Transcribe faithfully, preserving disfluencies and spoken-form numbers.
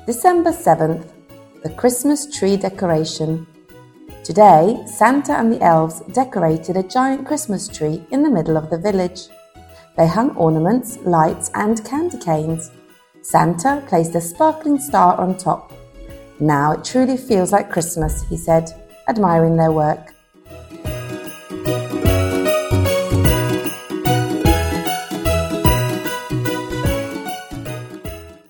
December seventh, the Christmas tree decoration. Today, Santa and the elves decorated a giant Christmas tree in the middle of the village. They hung ornaments, lights and candy canes. Santa placed a sparkling star on top. "Now it truly feels like Christmas," he said, admiring their work.